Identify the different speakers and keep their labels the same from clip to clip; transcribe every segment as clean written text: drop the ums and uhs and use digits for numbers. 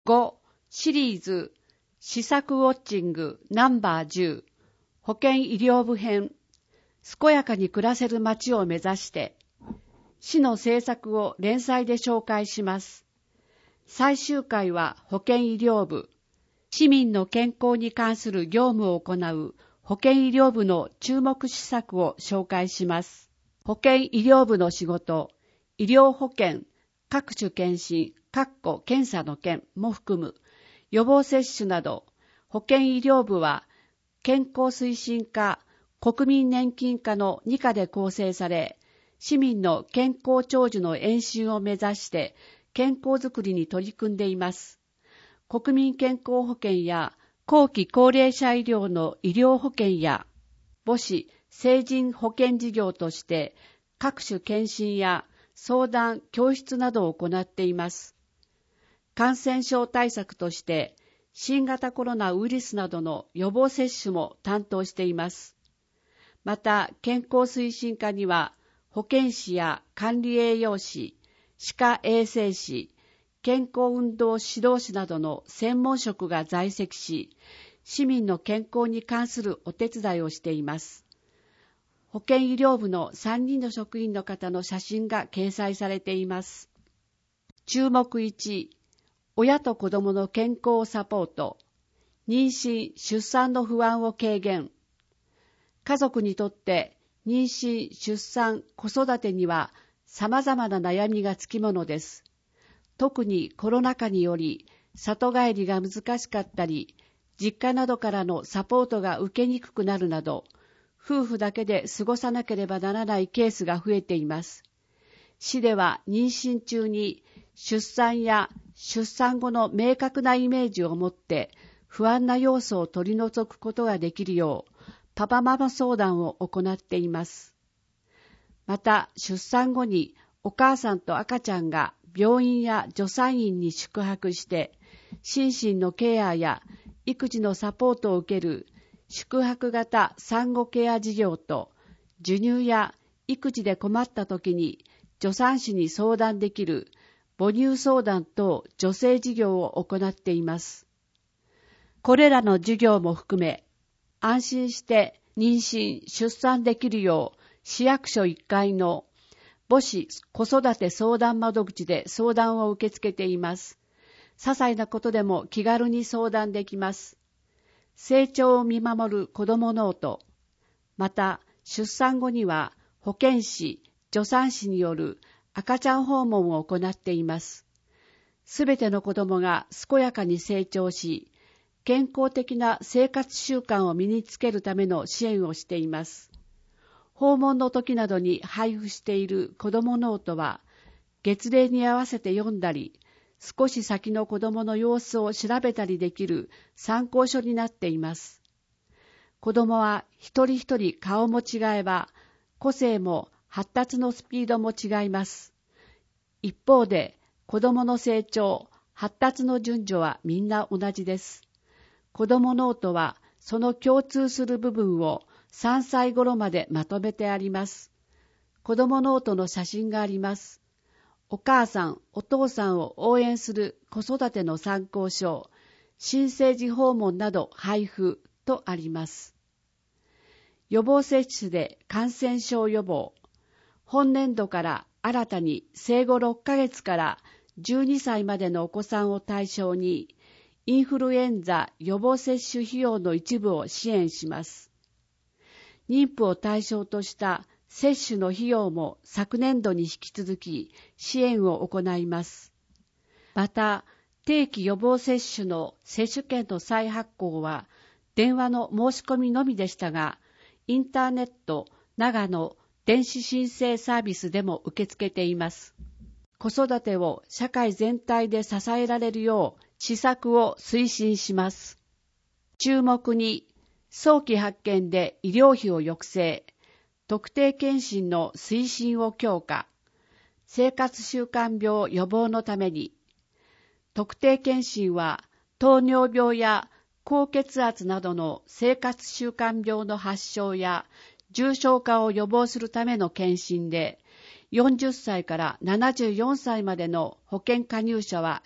Speaker 1: 5. シリーズ施策ウォッチングナンバー10保健医療部編健やかに暮らせる街を目指して市の政策を連載で紹介します。最終回は保健医療部、市民の健康に関する業務を行う保健医療部の注目施策を紹介します。保健医療部の仕事、医療保険、各種検診、検査の件も含む予防接種など、保健医療部は健康推進課、国民年金課の2課で構成され、市民の健康長寿の延伸を目指して健康づくりに取り組んでいます。国民健康保険や後期高齢者医療の医療保険や母子成人保険事業として各種検診や相談、教室などを行っています。感染症対策として新型コロナウイルスなどの予防接種も担当しています。また健康推進課には保健師や管理栄養士、歯科衛生士、健康運動指導士などの専門職が在籍し、市民の健康に関するお手伝いをしています。保健医療部の3人の職員の方の写真が掲載されています。注目1、親と子どもの健康サポート、妊娠・出産の不安を軽減。家族にとって妊娠・出産・子育てには様々な悩みがつきものです。特にコロナ禍により里帰りが難しかったり、実家などからのサポートが受けにくくなるなど、夫婦だけで過ごさなければならないケースが増えています。市では妊娠中に出産や出産後の明確なイメージを持って不安な要素を取り除くことができるよう、パパママ相談を行っています。また、出産後にお母さんと赤ちゃんが病院や助産院に宿泊して、心身のケアや育児のサポートを受ける宿泊型産後ケア事業と、授乳や育児で困った時に助産師に相談できる母乳相談等助成事業を行っています。これらの事業も含め、安心して妊娠・出産できるよう市役所1階の母子子育て相談窓口で相談を受け付けています。些細なことでも気軽に相談できます。成長を見守る子どもノート。また、出産後には保健師、助産師による赤ちゃん訪問を行っています。すべての子どもが健やかに成長し、健康的な生活習慣を身につけるための支援をしています。訪問の時などに配布している子どもノートは、月齢に合わせて読んだり、少し先の子どもの様子を調べたりできる参考書になっています。子どもは一人一人顔も違えば、個性も発達のスピードも違います。一方で、子どもの成長、発達の順序はみんな同じです。子どもノートはその共通する部分を3歳頃までまとめてあります。子どもノートの写真があります。お母さん、お父さんを応援する子育ての参考書、新生児訪問など配布とあります。予防接種で感染症予防。本年度から新たに生後6ヶ月から12歳までのお子さんを対象に、インフルエンザ予防接種費用の一部を支援します。妊婦を対象とした接種の費用も昨年度に引き続き支援を行います。また、定期予防接種の接種券の再発行は電話の申し込みのみでしたが、インターネット、長野電子申請サービスでも受け付けています。子育てを社会全体で支えられるよう施策を推進します。注目に、早期発見で医療費を抑制、特定健診の推進を強化、生活習慣病予防のために、特定健診は糖尿病や高血圧などの生活習慣病の発症や重症化を予防するための健診で、40歳から74歳までの保険加入者は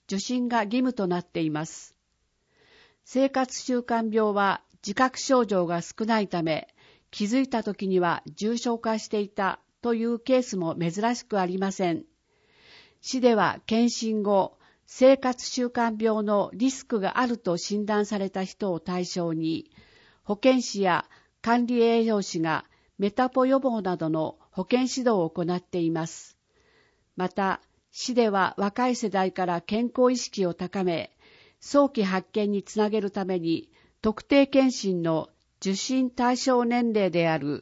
Speaker 1: 受診が義務となっています。生活習慣病は自覚症状が少ないため、気づいた時には重症化していたというケースも珍しくありません。市では検診後、生活習慣病のリスクがあると診断された人を対象に、保健師や管理栄養士がメタポ予防などの保健指導を行っています。また、市では若い世代から健康意識を高め、早期発見につなげるために、特定健診の受診対象年齢である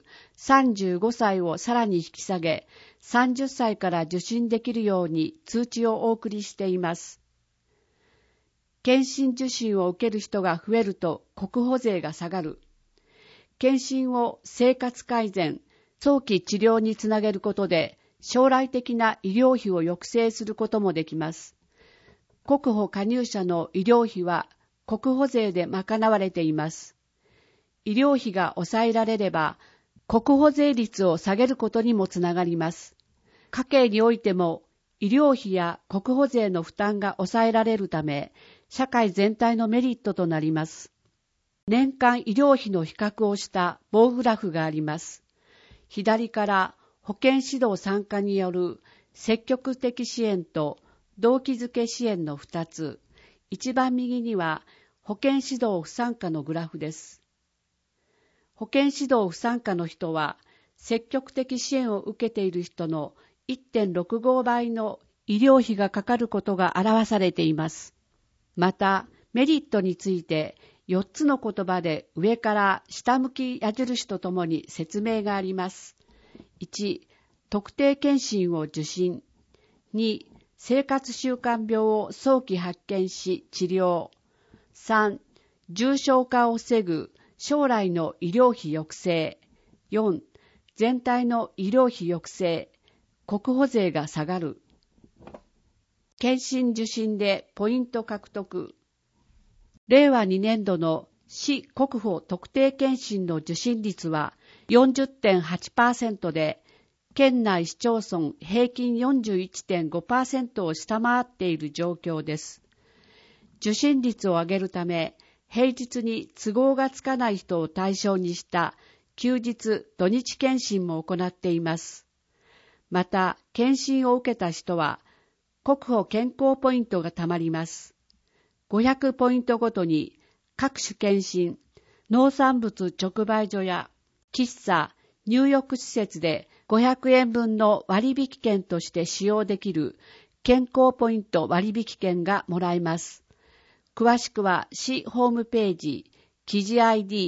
Speaker 1: 35歳をさらに引き下げ、30歳から受診できるように通知をお送りしています。健診受診を受ける人が増えると国保税が下がる。健診を生活改善、早期治療につなげることで、将来的な医療費を抑制することもできます。国保加入者の医療費は国保税で賄われています。医療費が抑えられれば、国保税率を下げることにもつながります。家計においても、医療費や国保税の負担が抑えられるため、社会全体のメリットとなります。年間医療費の比較をした棒グラフがあります。左から保健指導参加による積極的支援と動機づけ支援の2つ、一番右には保健指導不参加のグラフです。保健指導不参加の人は、積極的支援を受けている人の 1.65 倍の医療費がかかることが表されています。また、メリットについて4つの言葉で上から下向き矢印とともに説明があります。1、特定健診を受診。2、生活習慣病を早期発見し治療。3、重症化を防ぐ将来の医療費抑制。4、全体の医療費抑制。国保税が下がる。健診受診でポイント獲得。令和2年度の市国保特定健診の受診率は 40.8% で、県内市町村平均 41.5% を下回っている状況です。受診率を上げるため、平日に都合がつかない人を対象にした休日・土日検診も行っています。また、検診を受けた人は、国保健康ポイントがたまります。500ポイントごとに各種検診、農産物直売所や喫茶、入浴施設で500円分の割引券として使用できる健康ポイント割引券がもらえます。詳しくは市ホームページ、記事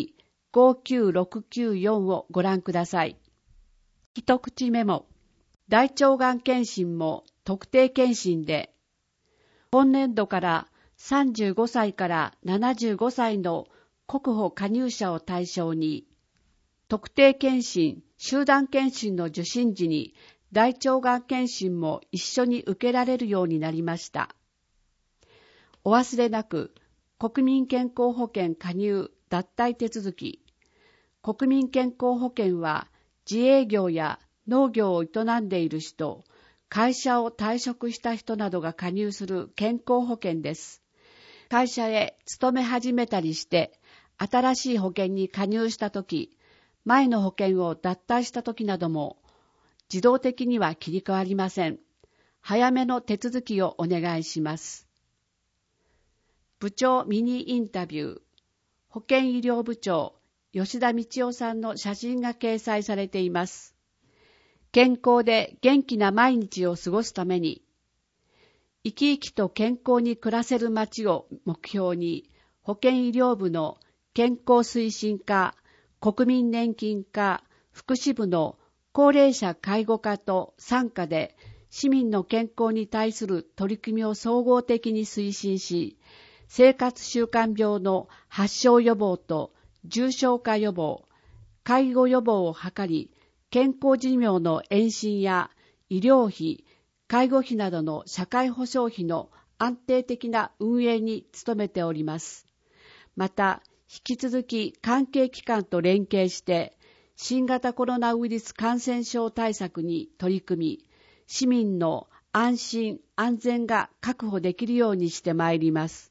Speaker 1: ID59694 をご覧ください。一口メモ。大腸がん検診も特定検診で、本年度から35歳から75歳の国保加入者を対象に、特定検診、集団検診の受診時に大腸がん検診も一緒に受けられるようになりました。お忘れなく、国民健康保険加入脱退手続き。国民健康保険は自営業や農業を営んでいる人、会社を退職した人などが加入する健康保険です。会社へ勤め始めたりして、新しい保険に加入したとき、前の保険を脱退したときなども、自動的には切り替わりません。早めの手続きをお願いします。部長ミニインタビュー。保健医療部長、吉田道夫さんの写真が掲載されています。健康で元気な毎日を過ごすために、生き生きと健康に暮らせる街を目標に、保健医療部の健康推進課、国民年金課、福祉部の高齢者介護課と傘下で、市民の健康に対する取り組みを総合的に推進し、生活習慣病の発症予防と重症化予防、介護予防を図り、健康寿命の延伸や医療費、介護費などの社会保障費の安定的な運営に努めております。また、引き続き関係機関と連携して、新型コロナウイルス感染症対策に取り組み、市民の安心安全が確保できるようにしてまいります。